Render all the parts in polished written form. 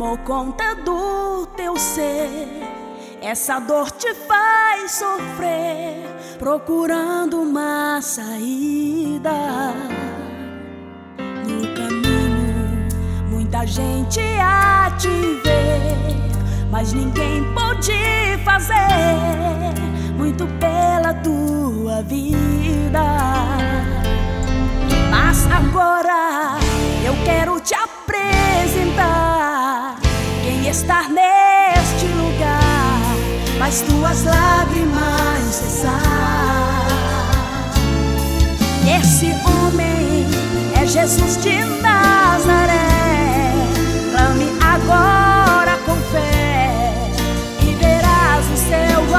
tomou conta do teu ser. Essa dor te faz sofrer, procurando uma saída. No caminho, muita gente a te ver, mas ninguém pôde fazer muito pela tua vida. Mas agora eu quero te apresentar quem está neste lugar, faz tuas lágrimas cessar. Esse homem é Jesus de Nazaré. Clame agora com fé e verás o céu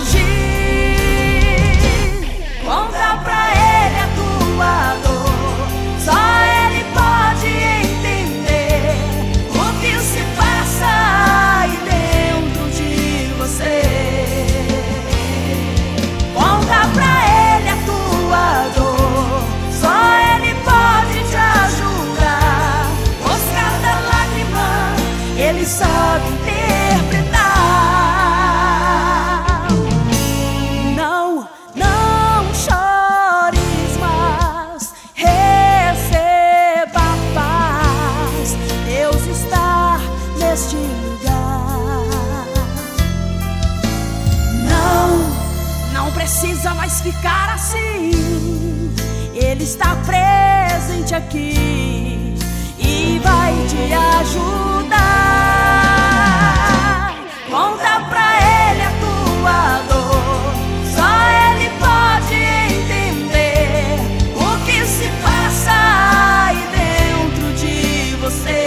agir. Conta pra ele a tua dor, só ele pode entender o que se passa aí dentro de você. Conta pra ele a tua dor, só ele pode te ajudar. Os cada lágrima ele sabe interpretar. Não chores mais, receba paz. Deus está neste lugar. Não precisa mais ficar assim. Ele está presente aqui e vai te ajudar. Conta pra ele a tua dor, só ele pode entender o que se passa aí dentro de você.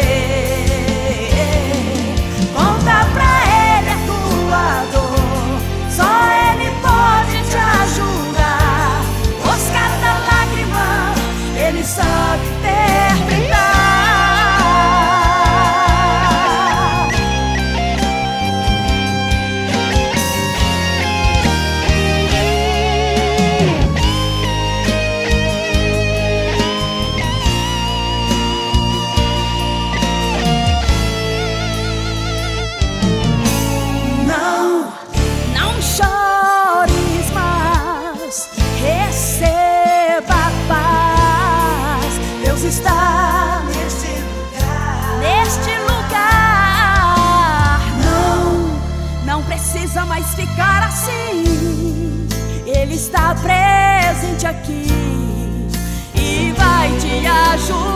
Conta pra ele a tua dor, só ele pode te ajudar. Os cada lágrima ele sabe interpretar. Não chores mais, receba paz. Deus está neste lugar. Não precisa mais ficar assim. Ele está presente aqui e vai te ajudar.